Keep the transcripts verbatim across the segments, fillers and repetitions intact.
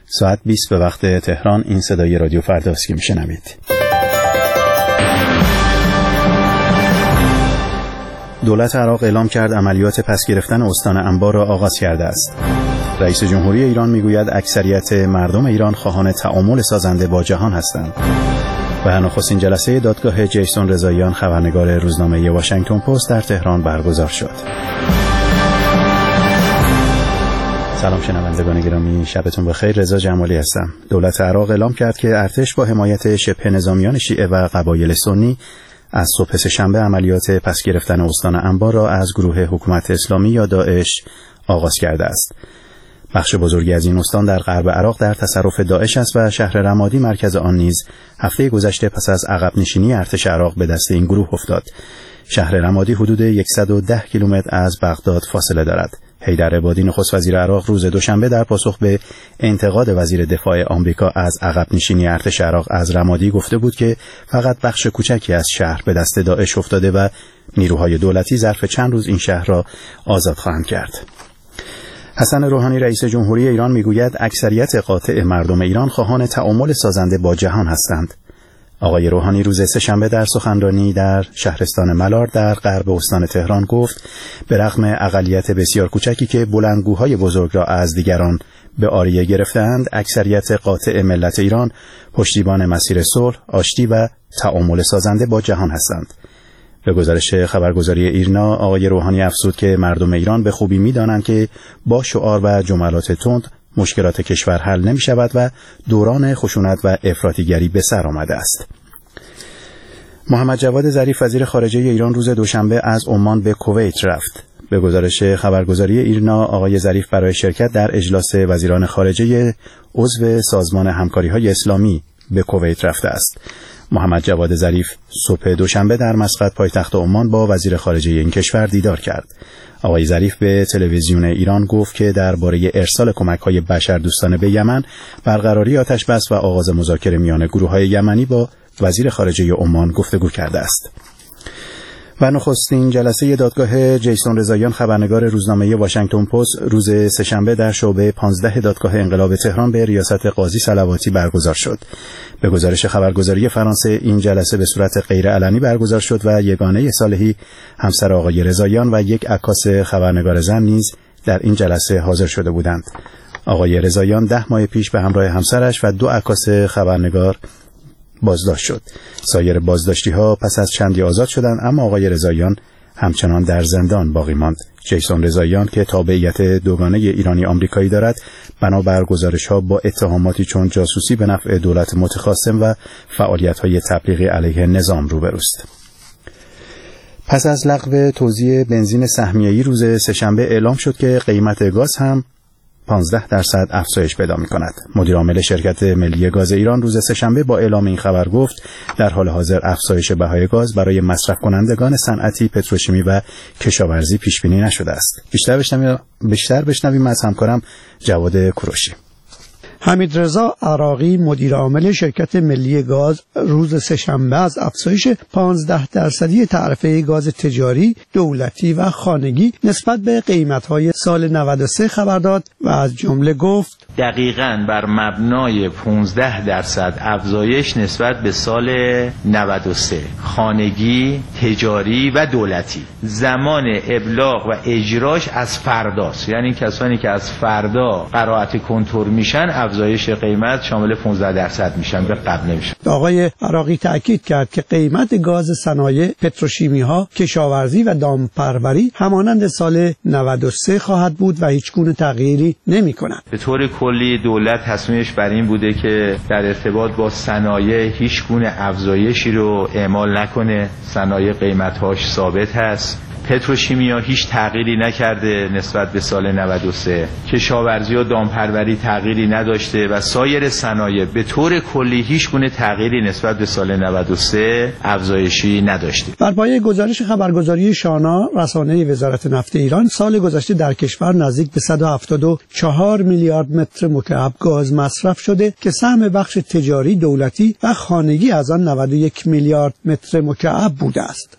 ساعت بیست به وقت تهران. این صدای رادیو فرداست که میشنوید. دولت عراق اعلام کرد عملیات پس گرفتن استان انبار را آغاز کرده است. رئیس جمهوری ایران میگوید اکثریت مردم ایران خواهان تعامل سازنده با جهان هستند. و نخستین جلسه دادگاه جیسون رضاییان خبرنگار روزنامه واشنگتن پست در تهران برگزار شد. سلام شنوندگان گرامی، شبتون بخیر. رضا جمالی هستم. دولت عراق اعلام کرد که ارتش با حمایت شبه نظامیان شیعه و قبایل سنی از صبح سه‌شنبه عملیات پس گرفتن استان انبار را از گروه حکومت اسلامی یا داعش آغاز کرده است. بخش بزرگی از این استان در غرب عراق در تصرف داعش است و شهر رمادی مرکز آن نیز هفته گذشته پس از عقب نشینی ارتش عراق به دست این گروه افتاد. شهر رمادی حدود صد و ده کیلومتر از بغداد فاصله دارد. حیدر عبادی نخست وزیر عراق روز دوشنبه در پاسخ به انتقاد وزیر دفاع آمریکا از عقب نشینی ارتش عراق از رمادی گفته بود که فقط بخش کوچکی از شهر به دست داعش افتاده و نیروهای دولتی ظرف چند روز این شهر را آزاد خواهند کرد. حسن روحانی رئیس جمهوری ایران میگوید اکثریت قاطع مردم ایران خواهان تعامل سازنده با جهان هستند. آقای روحانی روز سه‌شنبه در سخنرانی در شهرستان ملار در غرب استان تهران گفت به رغم اقلیت بسیار کوچکی که بلندگوهای بزرگ را از دیگران به عاریه گرفتند، اکثریت قاطع ملت ایران پشتیبان مسیر صلح، آشتی و تعامل سازنده با جهان هستند. به گزارش خبرگزاری ایرنا آقای روحانی افزود که مردم ایران به خوبی می‌دانند که با شعار و جملات تند مشکلات کشور حل نمی شود و دوران خشونت و افراطیگری به سر آمده است. محمد جواد ظریف وزیر خارجه ایران روز دوشنبه از عمان به کویت رفت. به گزارش خبرگزاری ایرنا آقای ظریف برای شرکت در اجلاس وزیران خارجه عضو سازمان همکاری‌های اسلامی به کویت رفته است. محمد جواد ظریف صبح دوشنبه در مسقط پایتخت عمان با وزیر خارجه این کشور دیدار کرد. آقای ظریف به تلویزیون ایران گفت که درباره ارسال کمک‌های بشردوستانه به یمن، برقراری آتش‌بس و آغاز مذاکره میان گروه‌های یمنی با وزیر خارجه عمان گفتگو کرده است. و نخستین جلسه دادگاه جیسون رضاییان خبرنگار روزنامه واشنگتن پست روز سه‌شنبه در شعبه پانزده دادگاه انقلاب تهران به ریاست قاضی صلواتی برگزار شد. به گزارش خبرگزاری فرانسه این جلسه به صورت غیرعلنی برگزار شد و یگانه صالحی همسر آقای رضاییان و یک عکاس خبرنگار زن نیز در این جلسه حاضر شده بودند. آقای رضاییان ده ماه پیش به همراه همسرش و دو عکاس خبرنگار بازداشت شد. سایر بازداشتی‌ها پس از چندی آزاد شدند، اما آقای رضاییان همچنان در زندان باقی ماند. جیسون رضاییان که تابعیت دوگانه ایرانی آمریکایی دارد، بنابر گزارش‌ها با اتهاماتی چون جاسوسی به نفع دولت متخاصم و فعالیت‌های تبلیغی علیه نظام روبروست. پس از لغو توزیع بنزین سهمیه‌ای روز سه‌شنبه اعلام شد که قیمت گاز هم پانزده درصد افزایش پیدا می‌کند. مدیر عامل شرکت ملی گاز ایران روز سه‌شنبه با اعلام این خبر گفت در حال حاضر افزایش بهای گاز برای مصرف کنندگان صنعتی، پتروشیمی و کشاورزی پیش بینی نشده است. بیشتر بشنویم بیشتر بشنویم از همکارم جواد کوروشی. حمیدرضا عراقی مدیر عامل شرکت ملی گاز روز سه‌شنبه از افزایش پانزده درصدی تعرفه گاز تجاری، دولتی و خانگی نسبت به قیمت‌های سال نود و سه خبر داد و از جمله گفت دقیقاً بر مبنای پانزده درصد افزایش نسبت به سال نود و سه خانگی، تجاری و دولتی. زمان ابلاغ و اجراش از فرداست، یعنی کسانی که از فردا قرائت کنتور میشن افزایش قیمت شامل پانزده درصد میشن، به قبل نمیشن. آقای عراقی تاکید کرد که قیمت گاز صنایع پتروشیمی ها، کشاورزی و دامپروری همانند سال نود و سه خواهد بود و هیچ گونه تغییری نمی‌کند. به طور کلی دولت تصمیمش بر این بوده که در ارتباط با صنایع هیچ گونه افزایشی رو اعمال نکنه. صنایع قیمت‌هاش ثابت هست. پتروشیمیا هیچ تغییری نکرده نسبت به سال نود و سه. کشاورزی و دامپروری تغییری نداشته و سایر صنایع به طور کلی هیچ گونه تغییری نسبت به سال نود و سه افزایشی نداشته. بر پایه گزارش خبرگزاری شانا رسانه وزارت نفت ایران، سال گذشته در کشور نزدیک به صد و هفتاد و چهار میلیارد متر مکعب گاز مصرف شده که سهم بخش تجاری، دولتی و خانگی از آن نود و یک میلیارد متر مکعب بوده است.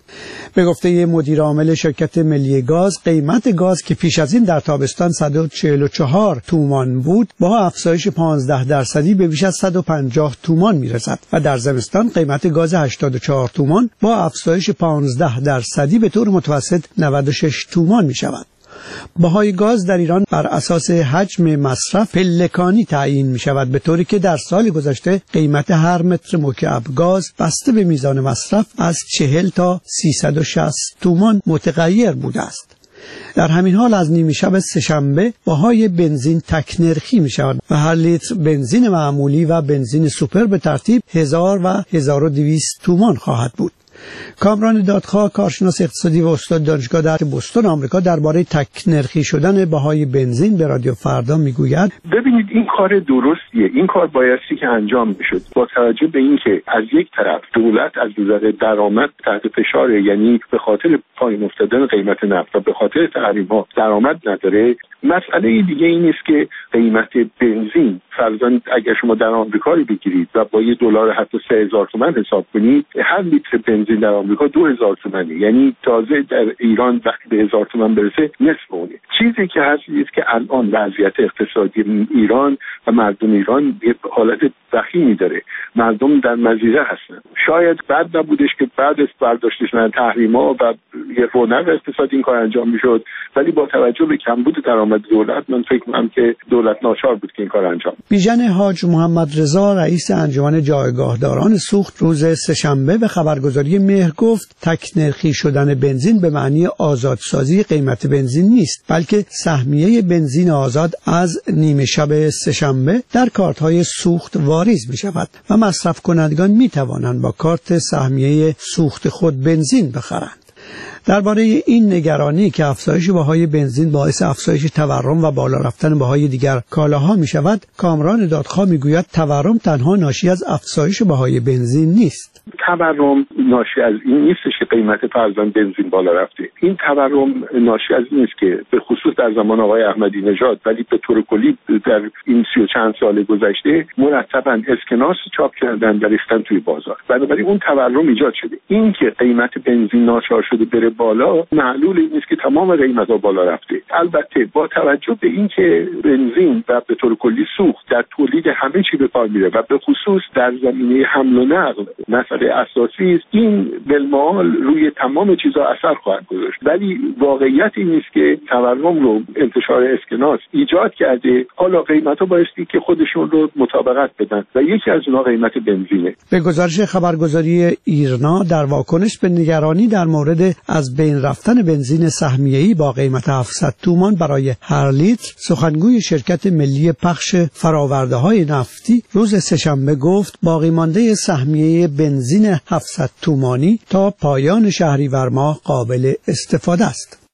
به گفته مدیر عامل شرکت ملی گاز، قیمت گاز که پیش از این در تابستان صد و چهل و چهار تومان بود، با افزایش پانزده درصدی به بیش از صد و پنجاه تومان میرسد و در زمستان قیمت گاز هشتاد و چهار تومان با افزایش پانزده درصدی به طور متوسط نود و شش تومان می شود. بهای گاز در ایران بر اساس حجم مصرف پلکانی تعیین می شود، به طوری که در سال گذشته قیمت هر متر مکعب گاز بسته به میزان مصرف از چهل تا سیصد و شصت تومان متغیر بوده است. در همین حال از نیمه شب سه‌شنبه بهای بنزین تک نرخی می شود و هر لیتر بنزین معمولی و بنزین سوپر به ترتیب هزار و هزار و دویست تومان خواهد بود. کامران دادخواه، کارشناس اقتصادی و استاد دانشگاه در بوستون آمریکا، درباره تک نرخی شدن بهای بنزین به رادیو فردا میگوید: ببینید این کار درستیه، این کار بایستی که انجام میشد با توجه به اینکه از یک طرف دولت از نظر درآمد تحت فشاره، یعنی به خاطر پایین افتادن قیمت نفت و به خاطر تحریم‌ها درآمد نداره. مسئله دیگه این است که قیمت بنزین فرضاً اگر شما در آمریکا رو بگیرید و با یه دلار حتی سه هزار تومان حساب کنید، هر لیتر بنزین در آمریکا دو هزار تومانه، یعنی تازه در ایران وقتی به هزار تومان برسه نصف اونه. چیزی که هست است که الان وضعیت اقتصادی ایران و مردم ایران یه حالت وخیمی داره، مردم در مضیقه هستن. شاید بد نبودش که بعد از برداشت شدن تحریم‌ها و یه رونق اقتصادی این کار انجام میشد، ولی با توجه به کمبود درآمد دولت من فکر می‌کنم که دولت ناچار بود که این کار انجام. بیژن حاج محمد رضا، رئیس انجمن جایگاهداران سوخت، روز سه‌شنبه به خبرگزاری مهر گفت تک نرخی شدن بنزین به معنی آزادسازی قیمت بنزین نیست، بلکه سهمیه بنزین آزاد از نیمه شب سه‌شنبه در کارت‌های سوخت واریز می‌شود و مصرف کنندگان می‌توانند با کارت سهمیه سوخت خود بنزین بخرند. درباره این نگرانی که افزایش بهای بنزین باعث افزایش تورم و بالا رفتن بهای دیگر کالاها می شود، کامران دادخواه می گوید تورم تنها ناشی از افزایش بهای بنزین نیست. تورم ناشی از این نیستش که قیمت فرضاً بنزین بالا رفته. این تورم ناشی از این است که به خصوص در زمان آقای احمدی نژاد، ولی به طور کلی در این سی و چند سال گذشته مرتباً اسکناس چاپ کردن و ریختن توی بازار. بنابراین اون تورم ایجاد شده. این که قیمت بنزین ناچار شده بره بالا، معلول این است که تمام قیمت‌ها بالا رفته. البته با توجه به اینکه بنزین و به طور کلی سوخت در تولید همه چی به کار میره و به خصوص در زمینه حمل و نقل مسئله اساسی است، این بالمعال روی تمام چیزها اثر خواهد گذاشت. ولی واقعیت این است که تورم رو انتشار اسکناس ایجاد کرده. حالا قیمت‌ها بایستی که خودشون رو مطابقت بدن و یکی از اونها قیمت بنزینه. به گزارش خبرگزاری ایرنا، در واکنش به نگرانی در مورد از بین رفتن بنزین سهمیه‌ای با قیمت هفتصد تومان برای هر لیتر، سخنگوی شرکت ملی پخش فرآورده‌های نفتی روز سه‌شنبه گفت باقی مانده سهمیه بنزین هفتصد تومانی تا پایان شهریور ماه قابل استفاده است.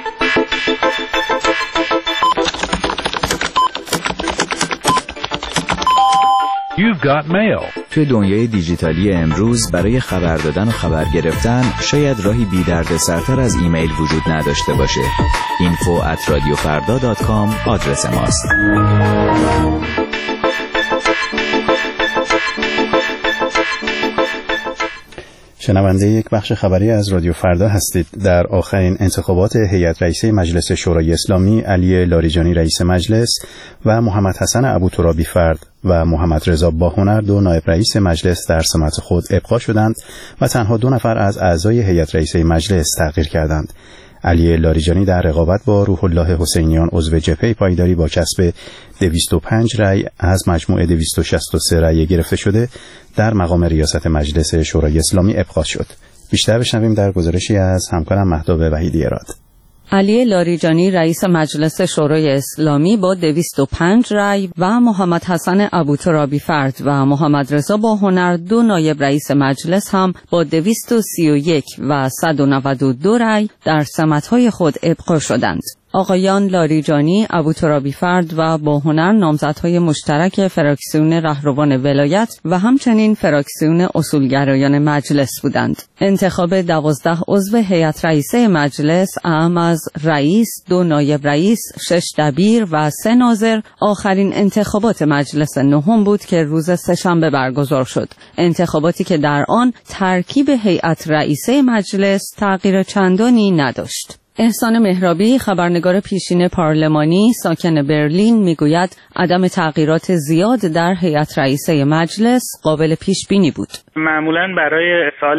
You've got mail. توی دنیای دیجیتالی امروز برای خبر دادن و خبر گرفتن شاید راهی بی دردسرتر از ایمیل وجود نداشته باشه. اینفو ات رادیو فردا دات کام آدرس ماست. شنونده یک بخش خبری از رادیو فردا هستید. در آخرین انتخابات هیئت رئیسه مجلس شورای اسلامی، علی لاریجانی رئیس مجلس و محمد حسن ابوترابی فرد و محمد رضا باهنر دو نایب رئیس مجلس در سمت خود ابقا شدند و تنها دو نفر از اعضای هیئت رئیسه مجلس تغییر کردند. علی لاریجانی در رقابت با روح الله حسینیان عضو جبهه پایداری با کسب دویست و پنج رأی از مجموع دویست و شصت و سه رأی گرفته شده در مقام ریاست مجلس شورای اسلامی ابقا شد. بیشتر بشنویم در گزارشی از همکارم مهداب وحیدی اراد. علی لاریجانی رئیس مجلس شورای اسلامی با دویست و پنج رأی و محمد حسن ابوترابی فرد و محمد رضا باهنر دو نایب رئیس مجلس هم با دویست و سی و یک و صد و نود و دو رأی در سمت‌های خود ابقا شدند. آقایان لاریجانی، ابوترابیفرد و باهنر نامزدهای مشترک فراکسیون رهروان ولایت و همچنین فراکسیون اصولگرایان مجلس بودند. انتخاب دوازده عضو هیئت رئیسه مجلس اعم از رئیس، دو نایب رئیس، شش دبیر و سه ناظر آخرین انتخابات مجلس نهم بود که روز سه‌شنبه برگزار شد. انتخاباتی که در آن ترکیب هیئت رئیسه مجلس تغییر چندانی نداشت. احسان مهرابی، خبرنگار پیشین پارلمانی ساکن برلین، میگوید عدم تغییرات زیاد در هیئت رئیسه مجلس قابل پیش بینی بود. معمولاً برای سال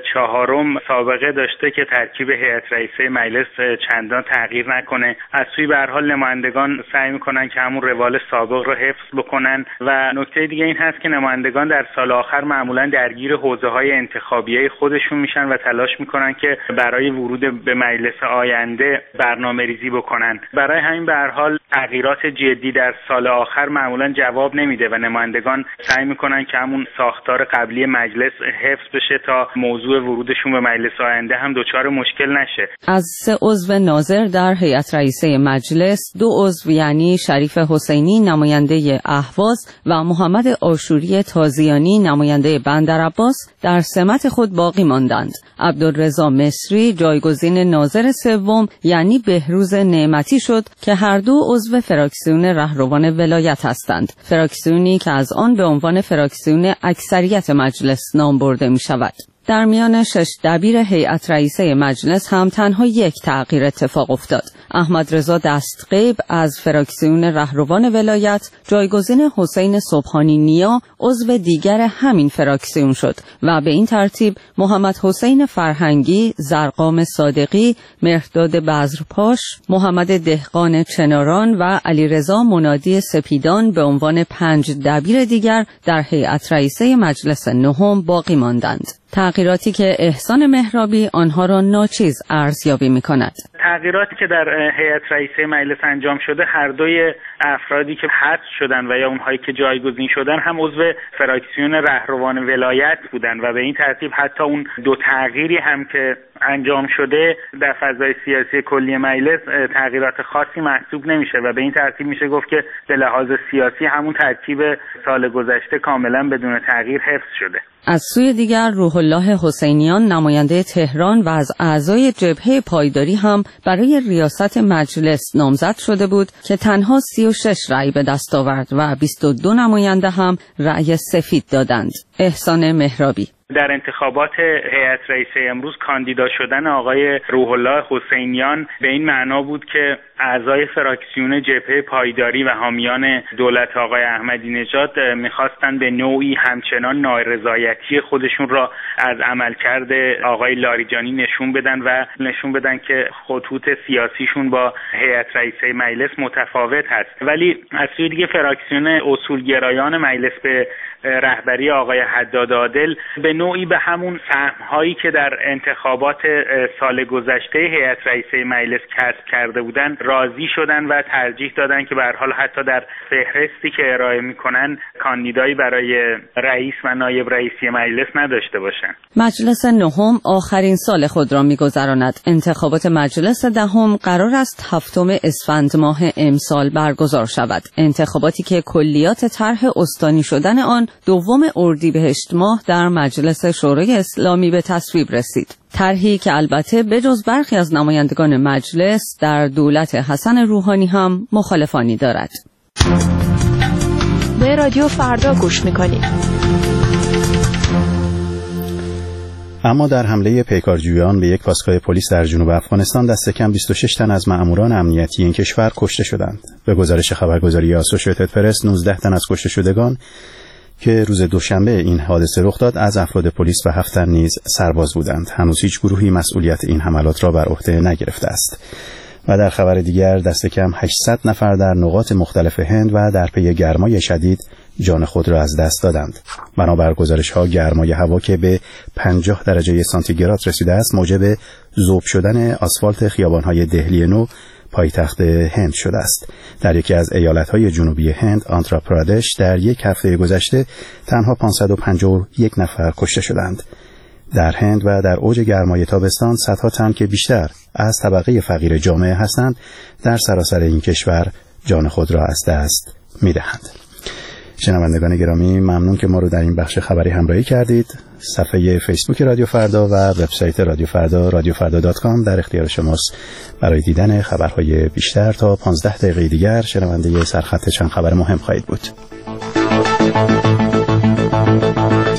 چهارم سابقه داشته که ترکیب هیئت رئیسه مجلس چندان تغییر نکنه. از سوی به هر حال نمایندگان سعی میکنن که همون روال سابق رو حفظ بکنن و نکته دیگه این هست که نمایندگان در سال آخر معمولاً درگیر حوزه‌های انتخابیه خودشون میشن و تلاش میکنن که برای ورود به مجلس آینده برنامه ریزی بکنن. برای همین به هر حال تغییرات جدی در سال آخر معمولا جواب نمیده و نمایندگان سعی میکنن که همون ساختار قبلی مجلس حفظ بشه تا موضوع ورودشون به مجلس آینده هم دچار مشکل نشه. از سه عضو ناظر در هیئت رئیسه مجلس، دو عضو یعنی شریف حسینی نماینده اهواز و محمد آشوری تازیانی نماینده بندرعباس در سمت خود باقی ماندند. عبدالرضا مصری جایگزین ناظر سوم یعنی بهروز نعمتی شد که هر دو عضو فراکسیون رهروان ولایت هستند. فراکسیونی که از آن به عنوان فراکسیون اکثریت مجلس نام برده می شود. در میان شش دبیر هیئت رئیسه مجلس هم تنها یک تغییر اتفاق افتاد. احمد رضا دستغیب از فراکسیون رهروان ولایت جایگزین حسین سبحانی نیا عضو دیگر همین فراکسیون شد و به این ترتیب محمد حسین فرهنگی، زرقام صادقی، مهرداد بزرپاش، محمد دهقان چناران و علیرضا منادی سپیدان به عنوان پنج دبیر دیگر در هیئت رئیسه مجلس نهم باقی ماندند. تغییراتی که احسان مهرابی آنها را ناچیز ارزیابی می‌کند. تغییراتی که در هیئت رئیسه مجلس انجام شده، هر دوی افرادی که حذف شدن و یا اونهایی که جایگزین شدن هم عضو فراکسیون رهروان ولایت بودن و به این ترتیب حتی اون دو تغییری هم که انجام شده در فضای سیاسی کلی مجلس تغییرات خاصی محسوب نمیشه و به این ترتیب میشه گفت که به لحاظ سیاسی همون ترکیب سال گذشته کاملا بدون تغییر حفظ شده. از سوی دیگر روح الله حسینیان نماینده تهران و از اعضای جبهه پایداری هم برای ریاست مجلس نامزد شده بود که تنها سی و شش رأی به دست آورد و بیست و دو نماینده هم رأی سفید دادند. احسان مهرابی: در انتخابات هیئت رئیسه امروز کاندیدا شدن آقای روح الله حسینیان به این معنا بود که اعضای فراکسیون جبهه پایداری و حامیان دولت آقای احمدی نژاد میخواستن به نوعی همچنان نارضایتی خودشون را از عملکرد آقای لاریجانی نشون بدن و نشون بدن که خطوط سیاسیشون با هیئت رئیسه مجلس متفاوت هست. ولی از سوی دیگه فراکسیون اصولگرایان مجلس به رهبری آقای حداد عادل به نوعی به همون سهم‌هایی که در انتخابات سال گذشته هیئت رئیسه مجلس کسب کرده بودن راضی شدن و ترجیح دادن که به هر حال حتی در فهرستی که ارائه می‌کنن کاندیدایی برای رئیس و نایب رئیسی مجلس نداشته باشن. مجلس نهم آخرین سال خود را می‌گذراند. انتخابات مجلس دهم قرار است هفتم اسفند ماه امسال برگزار شود. انتخاباتی که کلیات طرح استانی شدن آن دوم اردیبهشت ماه در مجلس شورای اسلامی به تصویب رسید. طرحی که البته بجز برخی از نمایندگان مجلس در دولت حسن روحانی هم مخالفانی دارد. به رادیو فردا گوش میکنید. اما در حمله پیکارجویان به یک پاسگاه پلیس در جنوب افغانستان دست کم بیست و شش تن از مأموران امنیتی این کشور کشته شدند. به گزارش خبرگزاری اسوسییتد پرس نوزده تن از کشته شدگان که روز دوشنبه این حادثه رخ داد از افراد پلیس و هفت تن نیز سرباز بودند. هنوز هیچ گروهی مسئولیت این حملات را بر عهده نگرفته است. و در خبر دیگر دست کم هشتصد نفر در نقاط مختلف هند و در پی گرمای شدید جان خود را از دست دادند. بنابر گزارش‌ها گرمای هوا که به پنجاه درجه سانتیگراد رسیده است موجب ذوب شدن آسفالت خیابان‌های دهلی نو پایتخت هند شده است. در یکی از ایالت‌های جنوبی هند، آندھرا پرادش، در یک هفته گذشته تنها پانصد و پنجاه و یک نفر کشته شدند. در هند و در اوج گرمای تابستان صدها تن که بیشتر از طبقه فقیر جامعه هستند در سراسر این کشور جان خود را از دست می‌دهند. شنوندگان گرامی، ممنون که ما رو در این بخش خبری همراهی کردید. صفحه فیسبوک رادیو فردا و وبسایت رادیو فردا رادیو فردا دات کام در اختیار شماست برای دیدن خبرهای بیشتر. تا پانزده دقیقه دیگر شنونده سرخط چند خبر مهم خواهید بود.